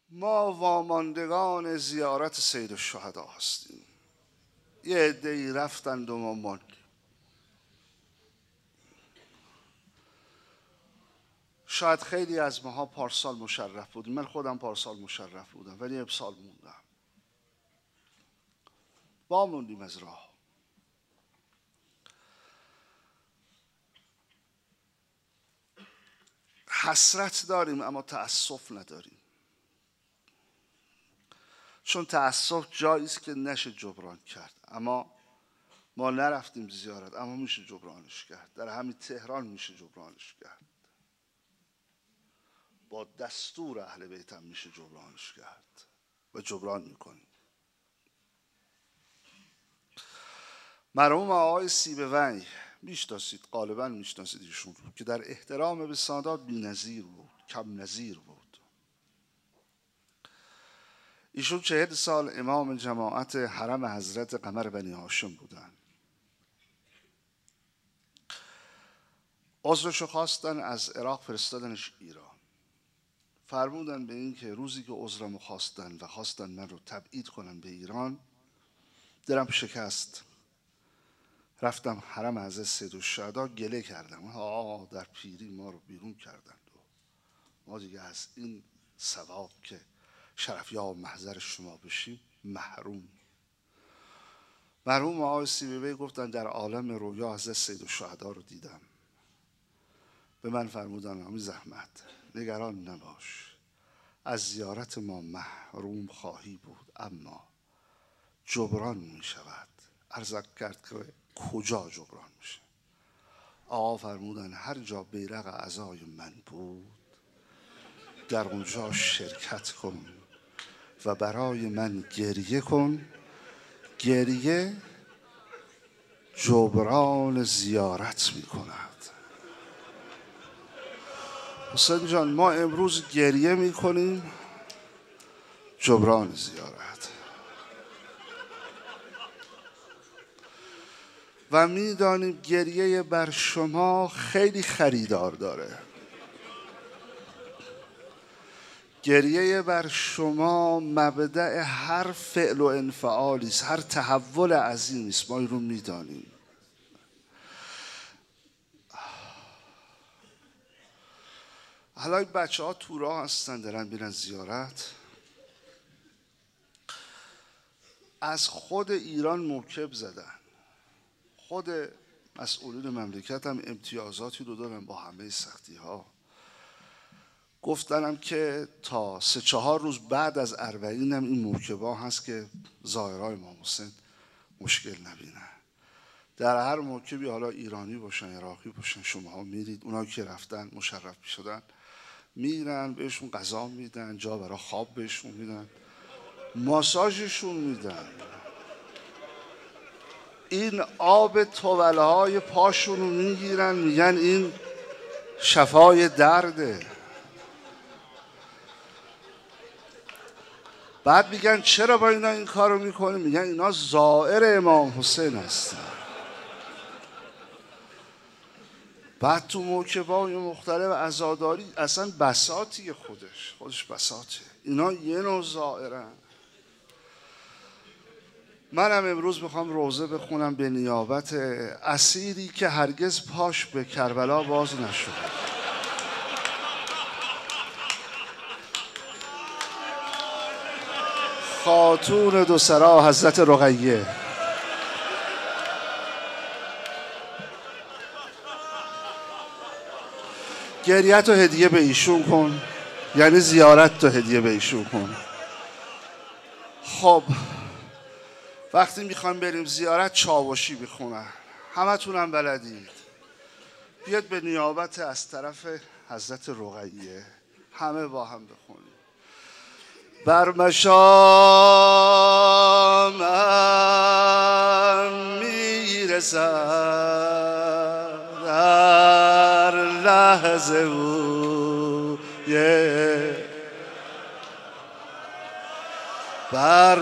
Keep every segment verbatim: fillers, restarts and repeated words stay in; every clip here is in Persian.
ما واماندگان زیارت سید الشهدا هستیم. یه عده‌ای رفتند و ما ماندیم. شاید خیلی از ماها پارسال مشرف بودیم، من خودم پارسال مشرف بودم ولی امسال موندم، واموندیم از راه. حسرت داریم اما تأسف نداریم، چون تأسف جایی است که نشه جبران کرد. اما ما نرفتیم زیارت، اما میشه جبرانش کرد. در همین تهران میشه جبرانش کرد، با دستور اهل بیت هم میشه جبرانش کرد و جبران میکنیم. مرحوم آقای سیبوی میشناسید، غالبا میشناسید ایشون رو، که در احترام به سادات بی‌نظیر بود، کم نظیر بود. ایشون چهل سال امام جماعت حرم حضرت قمر بنی هاشم بودن. عذرشو خواستن، از عراق فرستادنش ایران. فرمودن به این که روزی که عذرمو خواستن و خواستن من رو تبعید کنن به ایران، دلم شکست. رفتم حرم حضرت سید الشهدا گله کردم، آه در پیری ما رو بیرون کردند و ما دیگه از این ثواب که شرفیاب محضر شما بشیم محروم. مرحوم آقای سیبوی گفتن در عالم رویا حضرت سید الشهدا رو دیدم. به من فرمودن آمی زحمت نگران نباش، از زیارت ما محروم خواهی بود اما جبران می شود. عرض کرد که کجا جبران میشه؟ آقا فرمودن هر جا بیرق عزای من بود در اونجا شرکت کن و برای من گریه کن. گریه جبران زیارت می کند. حسین جان ما امروز گریه می کنیم جبران زیارت، و میدانیم گریه بر شما خیلی خریدار داره. گریه بر شما مبدأ هر فعل و انفعالی است، هر تحول عظیمی است، ما این رو میدانیم. حالا این بچه ها تو راه هستن دارن میرن زیارت، از خود ایران موکب زدن، خود مسئولین مملکت هم امتیازاتی رو دارن با همه سختی ها. گفتنم که تا سه چهار روز بعد از اربعین هم این موکبا هست که ظاهرهای امام حسین مشکل نبینن. در هر موکبی، حالا ایرانی باشن عراقی باشن، شما ها میرید، اونا که رفتن مشرف شدن میرن بهشون غذا میدن، جا برای خواب بهشون میدن، ماساژشون میدن، این آب توله های پاشون رو میگیرن میگن این شفای درده. بعد میگن چرا با اینا این کار رو میکنیم؟ میگن اینا زائر امام حسین هستن. بعد تو موکبای مختلف عزاداری اصلا بساطیه، خودش خودش بساطه، اینا یه نوع زائرن. منم امروز میخوام روزه بخونم به نیابت اسیری که هرگز پاش به کربلا باز نشد. خاتون دو سرا حضرت رقیه. گریت رو هدیه به ایشون کن، یعنی زیارت رو هدیه به ایشون کن. خب وقتی میخوایم بریم زیارت چاوشی بخونن، همه تونم بلدید، بیاد به نیابت از طرف حضرت رقیه همه با هم بخونیم. بر مشامم میرسد در لحظه او بر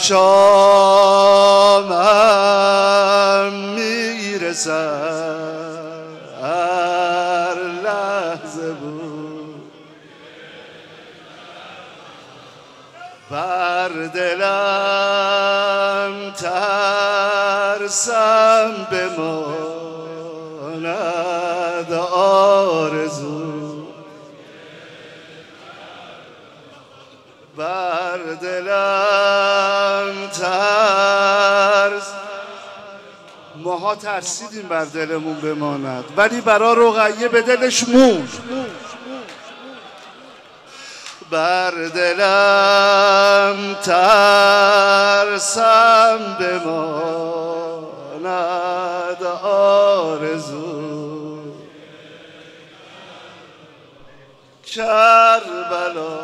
مشامم میرسد هر لحظه بود بر دلم ترسم بماند آرزو، بر دلم ترس. ماها ترسیدیم بر دلمون بماند، ولی برا رقیه به دلش موند. بر دلم ترسم بماند آرزو، کربلا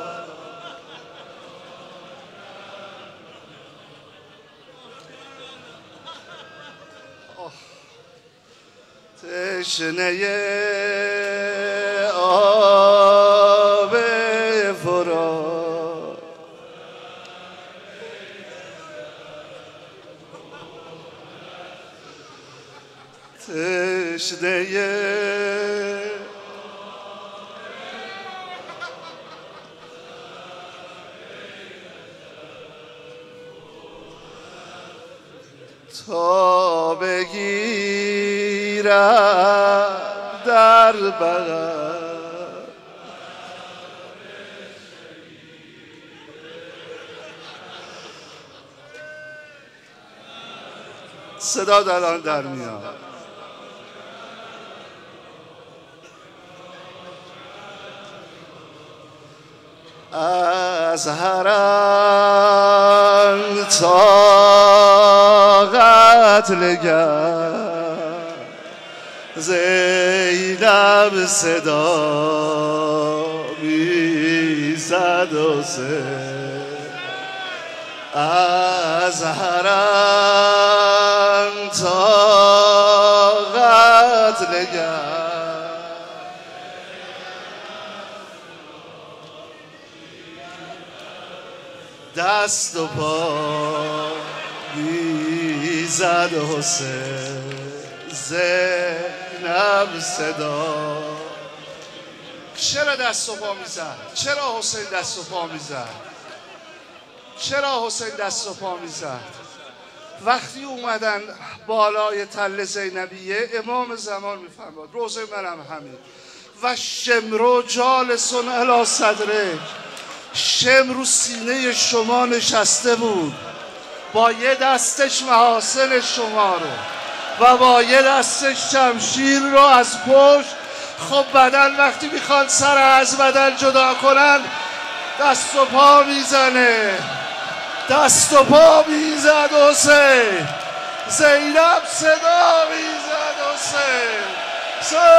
تشنه آب فرات، تشنه تا بگیرم در بغل، صدا در آن در میاد. از حرم تا قتلگر زینب صدا میزد و سه، از حرم تا قتلگر دست و پا میزد حسین، زینب صدا. چرا دست و پا میزد؟ چرا حسین دست و پا میزد؟ چرا حسین دست و پا میزد؟ وقتی اومدن بالای تل زینبیه، امام زمان میفرماد روزه منم همین و شمرو جالسون الی صدره، شمر رو سینه شما نشسته بود، با یه دستش محاسن شما رو و با یه دستش شمشیر رو از پشت. خب بدن وقتی میخوان سر از بدن جدا کنن دست و پا میزنه، دست و پا میزد حسین، زینب صدا میزد حسین.